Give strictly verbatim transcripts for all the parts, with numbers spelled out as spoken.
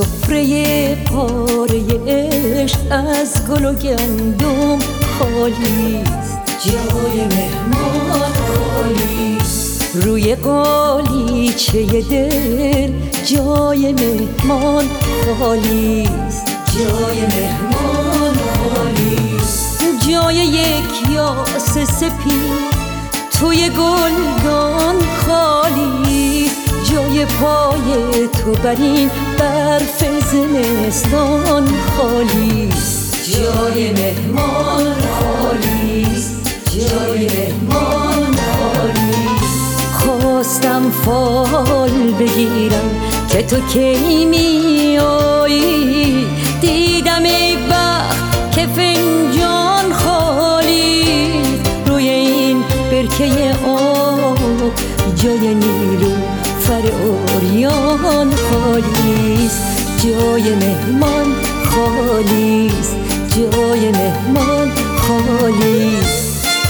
سفره پاره عشق از گل و گندم خالیست، جای مهمان خالیست. روی قالیچه دل جای مهمان خالیست، جای مهمان خالیست. جای یک یاس سپید توی گلدان خالیست، جای پای تو بر این برف زمستان خالیست، جای مهمان خالیست، جای مهمان خالیست. خواستم فال بگیرم که تو کی میایی، دیدم ای بخت که فنجان خالیست. روی این برکه آب جای نیلوفر عریان خالیست، جای مهمان خالیست، جای مهمان خالیست.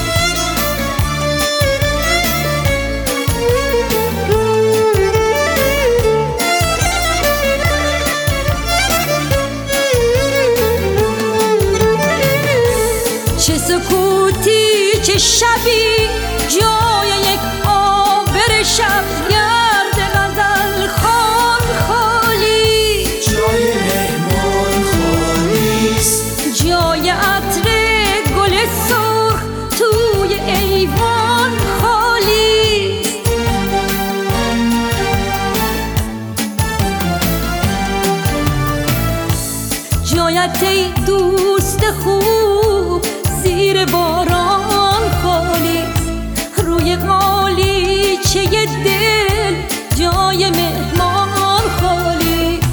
چه سکوتی چه شبی جای یک آبر شبگرد غزل خوان خالی، جای مهمان خالیست. جای عطر گل سرخ توی ایوان خالیست. جایت ای دوست خوب زیر باران خالیست. روی قالیچه دل جای مهمان خالیست.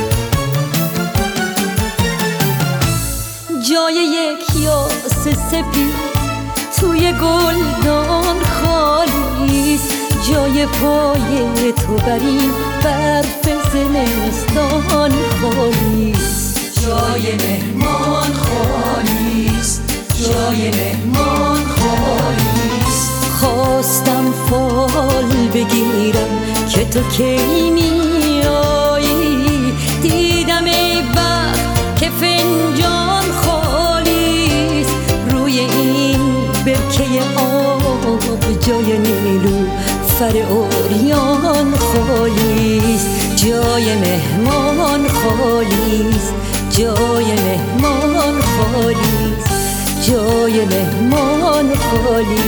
جای یک یاس سپید توی گلدان خالیست، جای پای تو بر این برف زمستان خالیست، جای مهمان خالیست، جای مهمان خالیست. خواستم فال بگیرم که تو کی میایی، دیدم ای بخت که فنجان خالیست. روی این برکه آب جای نیلوفر عریان خالیست، جای مهمان خالیست، جای مهمان خالیست، جای مهمان خالیست.